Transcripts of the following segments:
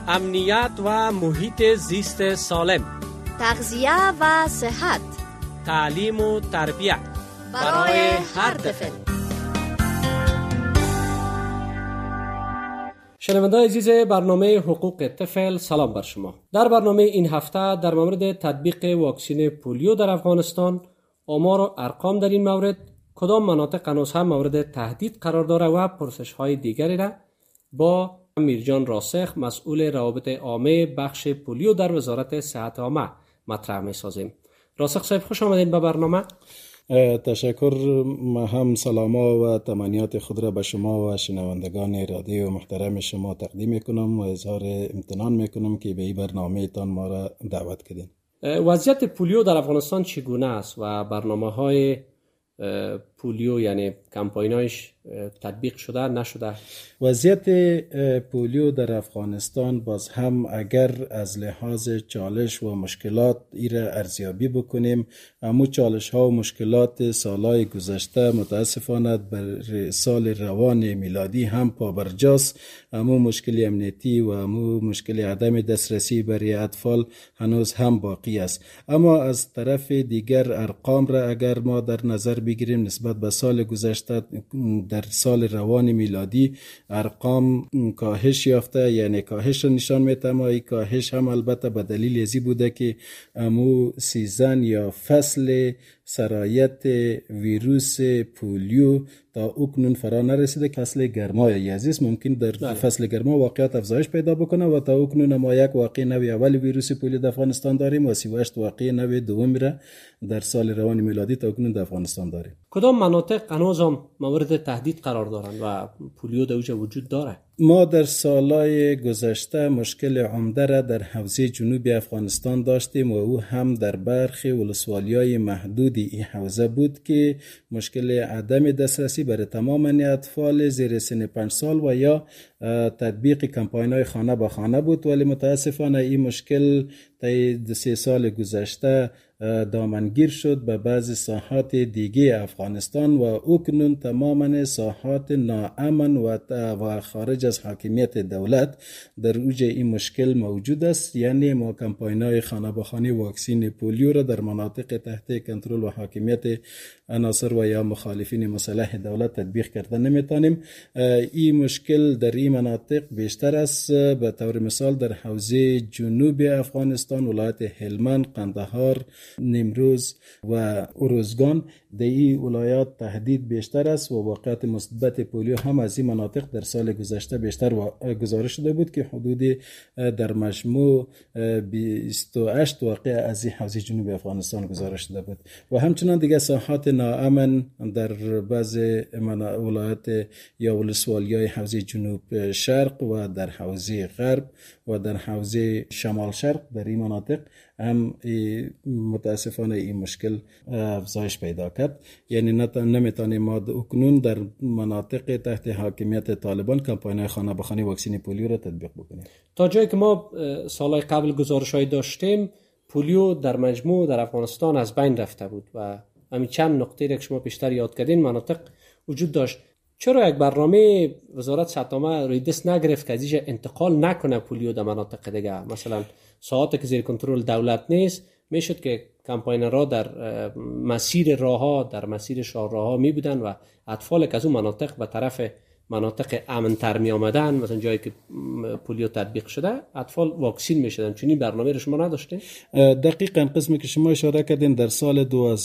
امنیت و محیط زیست سالم، تغذیه و صحت، تعلیم و تربیت برای هر طفل. شنونده‌های عزیز برنامه حقوق طفل، سلام بر شما. در برنامه این هفته در مورد تطبیق واکسن پولیو در افغانستان، آمار و ارقام در این مورد، کدام مناطق هنوز هم مورد تهدید قرار داره و پرسش‌های دیگری را با میرجان راسخ، مسئول روابط عامه بخش پولیو در وزارت صحت عامه مطرح می‌سازیم. راسخ صاحب، خوش آمدید به برنامه. تشکر. ما هم سلاما و تمنیات خود را به شما و شنوندگان رادیو محترم شما تقدیم میکنم و اظهار امتنان میکنم که به این برنامه تان ما را دعوت کردین. وضعیت پولیو در افغانستان چگونه است و برنامه‌های پولیو یعنی کمپاینایش تطبیق شده نشده؟ وضعیت پولیو در افغانستان باز هم اگر از لحاظ چالش و مشکلات ایره ارزیابی بکنیم، امو چالش ها و مشکلات سالهای گذشته متاسفانه بر سال روان میلادی هم پابرجاست. امو مشکل امنیتی و امو مشکل عدم دسترسی برای اطفال هنوز هم باقی است. اما از طرف دیگر ارقام را اگر ما در نظر بگیریم نسبت به سال گذشته، در سال روان میلادی ارقام کاهش یافته، یعنی کاهش را نشان میده. اما این کاهش هم البته به دلیل ازی بوده که امو سیزن یا فصل سرایت ویروس پولیو تا اکنون فرا نرسیده. فصل گرمای عزیز ممکن در فصل گرما واقعیت افزایش پیدا بکنه و تا اکنون ما یک واقع نوی اول ویروس پولیو در افغانستان داریم و 38 واقع نوی دوم را در سال روان میلادی تا اکنون در افغانستان داریم. کدام مناطق هنوز هم مورد تهدید قرار دارند و پولیو در اونجا وجود داره؟ ما در سالهای گذشته مشکل عمده را در حوزه جنوبی افغانستان داشتیم و او هم در برخی ولسوالی‌های محدودی این حوزه بود که مشکل عدم دسترسی برای تمام اطفال زیر سن 5 سال و یا تطبیق کمپاین‌های خانه به خانه بود، ولی متاسفانه این مشکل تا 3 سال گذشته دامنگیر شد به بعضی ساحات دیگه افغانستان و اکنون تماما ساحات ناامن و خارج از حاکمیت دولت در اوج این مشکل موجود است. یعنی ما کمپاین‌های خانه به خانه واکسن پولیو را در مناطق تحت کنترل و حاکمیت عناصر و یا مخالفین مسلح دولت تطبیق کرده نمیتونیم. این مشکل در این مناطق بیشتر است. به طور مثال در حوزه جنوب افغانستان، ولایت هلمند، قندهار، نیمروز و اروزگان، در این ولایات تهدید بیشتر است و واقعات مثبت پولیو هم از این مناطق در سال گذشته بیشتر گزارش شده بود که حدود در مجموع 28 واقع از این حوزه جنوب افغانستان گزارش شده بود و همچنان دیگه ساحات ناامن در بعض ولایات یا ولسوالی‌های حوزه جنوب شرق و در حوزه غرب و در حوزه شمال شرق، در این مناطق هم متاسفانه این مشکل افزایش پیدا کرد. یعنی نمیتونیم ما اکنون در مناطق تحت حاکمیت طالبان کمپاین‌های خانه به خانه واکسن پولیو را تطبیق بکنیم. تا جایی که ما سالهای قبل گزارش‌های داشتیم، پولیو در مجموع در افغانستان از بین رفته بود و همین چند نقطه‌ای که شما بیشتر یاد کردین مناطق وجود داشت. چرا یک برنامه وزارت صحت عامه روی دست نگرفت که ازش انتقال نکنه پولیو در مناطق دیگه؟ مثلا ساعاتی که زیر کنترل دولت نیست میشد که کمپاینرها در مسیر راهها، در مسیر شاهراهها می بودن و اطفال که از اون مناطق به طرف مناطق امن‌تر می آمدن، مثلا جایی که پولیو تطبیق شده، اطفال واکسین می شدن. چون این برنامه رو شما نداشتین؟ دقیقاً قسمی که شما اشاره کردین، در سال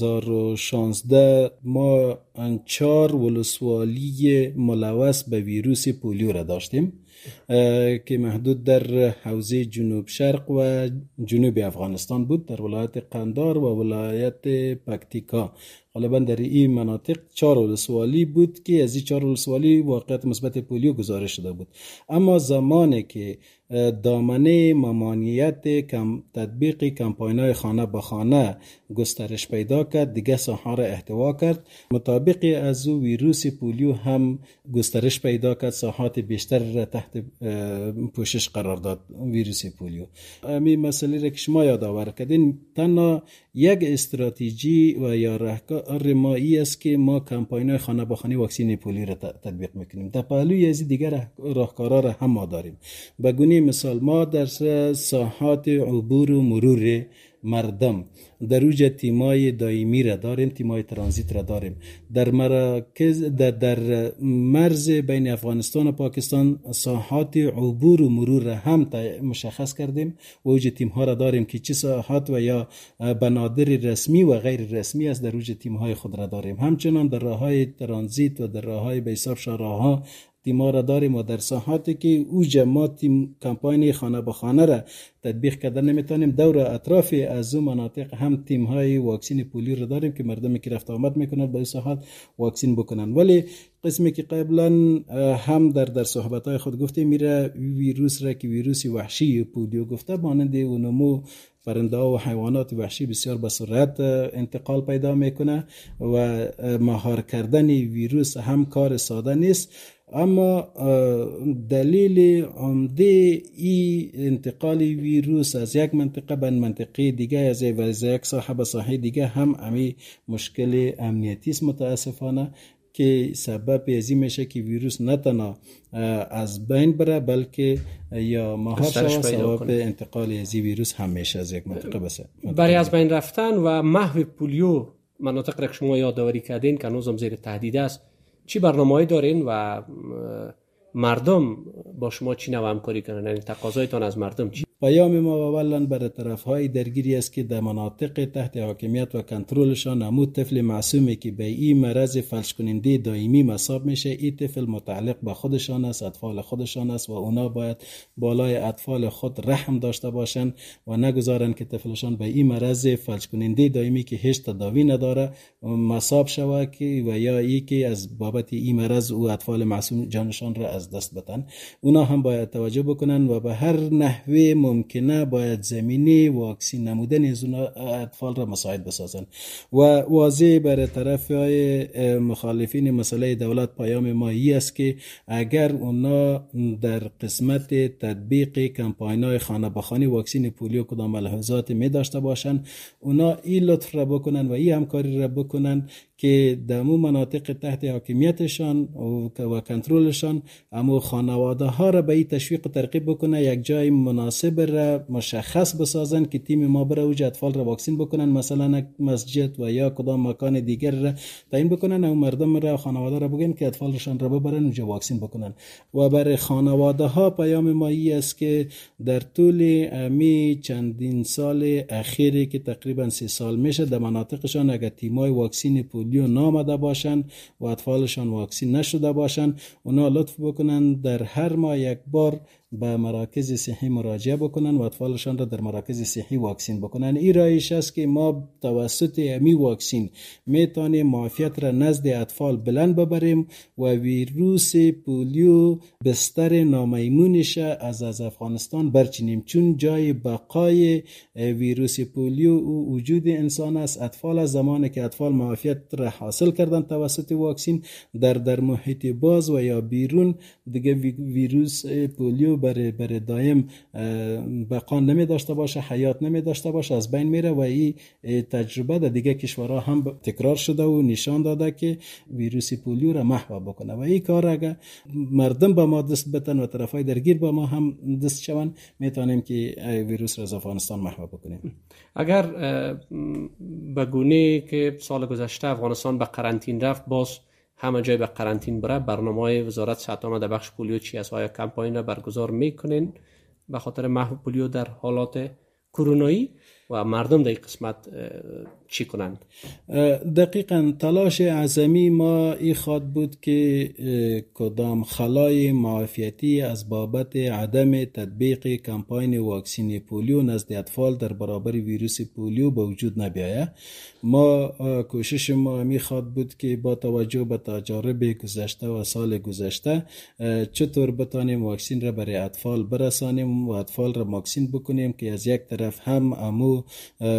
2016 ما 4 ولسوالی ملوث به ویروس پولیو را داشتیم که محدود در حوزه جنوب شرق و جنوب افغانستان بود، در ولایت قندهار و ولایت پکتیکا. غالبا در این مناطق 4 ولسوالی بود که از این 4 ولسوالی واقعیت مثبت پولیو گزارش شده بود. اما زمانی که دامنه ممانعت تطبیق کمپاین‌های خانه به خانه گسترش پیدا کرد، دیگه ساحه را احتوا کرد، مطابق از او ویروس پولیو هم گسترش پیدا کرد، ساحات بیشتر را تحت پوشش قرار داد ویروس پولیو. همین مسئله را که شما یادآور کردین، تنها یک استراتژی و یا راهکار ما است که ما کمپاین‌های خانه به خانه واکسن پولیو را تطبیق میکنیم. در پهلوی از دیگر راهکارها را هم ما داریم. به گونه مثال ما در ساحات عبور و مرور مردم در اوج تیمای دائمی را داریم، تیمای ترانزیت را داریم. در مراکز در مرز بین افغانستان و پاکستان ساحات عبور و مرور را هم مشخص کردیم و اوج تیم ها را داریم که چه ساحات و یا بنادر رسمی و غیر رسمی است در اوج تیم های خود را داریم. همچنان در راههای ترانزیت و در راههای به حساب شاهراها تیم‌ها را داریم و در ساحاتی که اوج ما تیم کمپاین خانه به خانه را تطبیق کردن نمیتونیم، دور اطراف از اون مناطق هم تیم‌های واکسین پولیو را داریم که مردمی که رفت آمد میکنند به ساحات واکسین بکنن. ولی قسمی که قبلا هم در صحبت‌های خود گفتیم میره ویروس را که ویروس وحشی پولیو گفته، مانند نمو پرنده و حیوانات وحشی بسیار به سرعت انتقال پیدا میکنه و مهار کردن ویروس هم کار ساده نیست. اما دلیل عمده ای انتقال ویروس از یک منطقه به منطقه دیگه از یک ساحه به ساحه دیگه هم امی مشکل امنیتی است متاسفانه، که سبب ازی میشه که ویروس نه تنها از بین بره بلکه یا مهار شود. سبب انتقال ازی ویروس هم میشه از یک منطقه بسه. برای از بین رفتن و محو پولیو مناطق را شما یادآوری کردین که هنوز هم زیر تهدید است، چی برنامه‌ای دارین و مردم با شما چی نوع همکاری کنن؟ یعنی تقاضایتان از مردم چی؟ پیام ما اولا برای طرف‌های درگیری است که در مناطق تحت حاکمیت و کنترلشان عمود طفل معصومی که به این مرض فلج کننده دائمی مصاب میشه، این طفل متعلق به خودشان است، اطفال خودشان است و اونا باید بالای اطفال خود رحم داشته باشند و نگذارن که طفلشان به این مرض فلج کننده دائمی که هیچ تداوی نداره مصاب شود و یا ای که از بابت این مرض او اطفال معصوم جانشان را از دست بدن. اونا هم باید توجه بکنن و به هر نحوه ممکنه باید زمینه واکسین نمودن از اون اطفال را مساعد بسازن. و واضح برای طرفهای مخالفین مسئله دولت پیام ما ای است که اگر اونا در قسمت تطبیق کمپاین‌های خانه به خانه واکسین پولیو کدام ملاحظات می داشته باشن، اونا این لطف را بکنن و این همکاری را بکنن که در مناطق تحت حاکمیتشان و کنترلشان اما خانواده ها را به این تشویق و ترغیب بکنه، یک جای مناسب را مشخص بسازن که تیم ما بره اوج اطفال را واکسین بکنن، مثلا مسجد و یا کدام مکان دیگر را تعیین بکنن و مردم را خانواده را بگن که اطفالشان را ببرن اونجا واکسین بکنن. و برای خانواده ها پیام ما ای است که در طول امی چندین سال اخیری که تقریبا 3 سال میشه در مناطقشان اگر تیمای واکسین پولیو نامده باشن و اطفالشان واکسین نشده باشن، اونا لطف بکنن در هر ماه یک بار به مراکز صحی مراجعه بکنن و اطفالشان را در مراکز صحی واکسین بکنن. این راهش است که ما توسط امی واکسین میتونیم معافیت را نزد اطفال بلند ببریم و ویروس پولیو بستر نامیمونش از افغانستان برچینیم، چون جای بقای ویروس پولیو و وجود انسان است. اطفال از زمانی که اطفال معافیت را حاصل کردن توسط واکسین در محیط باز و یا بیرون دیگه ویروس پولیو برای دائم بقا نمی داشته باشه، حیات نمی داشته باشه، از بین میره و این تجربه در دیگه کشورها هم تکرار شده و نشان داده که ویروس پولیو را محو بکنه. و این کار اگر مردم با ما دست بتن و طرفای درگیر با ما هم دست شون، میتونیم که ویروس را از افغانستان محو بکنیم. اگر به گونه که سال گذشته افغانستان به قرنطین رفت، باز همه جای به قرنطین بره، برنامه وزارت صحت عامه در بخش پولیو چی است؟ آیا کمپاین را برگزار میکنین به خاطر محو پولیو در حالات کرونایی و مردم در این قسمت چی کنند؟ دقیقاً تلاش اعظمی ما این خواد بود که کدام خلای معافیتی از بابت عدم تطبیق کمپاین واکسین پولیو نزد اطفال در برابر ویروس پولیو به وجود نبیاید. ما کوشش ما می خواد بود که با توجه به تجارب گذشته و سال گذشته چطور بتانیم واکسین را برای اطفال برسانیم و اطفال را واکسین بکنیم که از یک طرف هم امو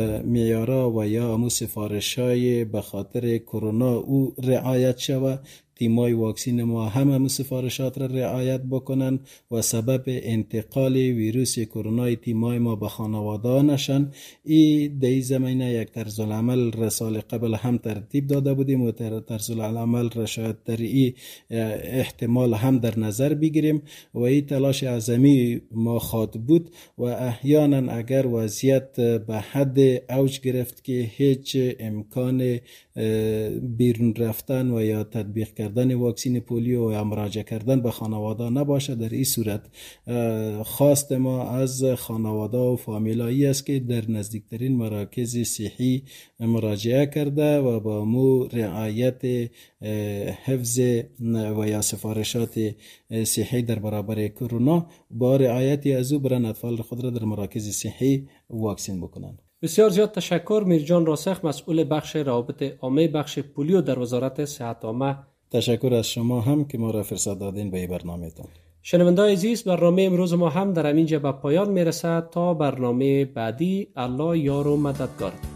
معیارا و یا امو سفارش‌های به خاطر کرونا او رعایت شود تیمای واکسین ما همه سفارشات را رعایت بکنن و سبب انتقال ویروس کرونا تیمای ما به خانواده نشن. این در زمینه یک طرز العمل را سال قبل هم ترتیب داده بودیم و طرز العمل را شاید در این احتمال هم در نظر بگیریم و این تلاش عظمی ما خواد بود و احیانا اگر وضعیت به حد اوج گرفت که هیچ امکان بیرون رفتن و یا تطبیق کردن واکسین پولیو و یا مراجعه کردن به خانواده نباشه، در این صورت خواست ما از خانواده و فامیلایی است که در نزدیکترین مراکز صحی مراجعه کرده و با مو رعایت حفظ و یا سفارشات صحی در برابر کرونا با رعایت از او برن اطفال خود را در مراکز صحی واکسین بکنند. بسیار زیاد تشکر. میرجان راسخ، مسئول بخش روابط عامه بخش پولیو در وزارت صحت عامه. تشکر از شما هم که ما را فرصت دادین به این برنامه‌تان. شنونده‌های عزیز، برنامه امروز ما هم در همینجا به پایان میرسد. تا برنامه بعدی، الله یار و مددگار.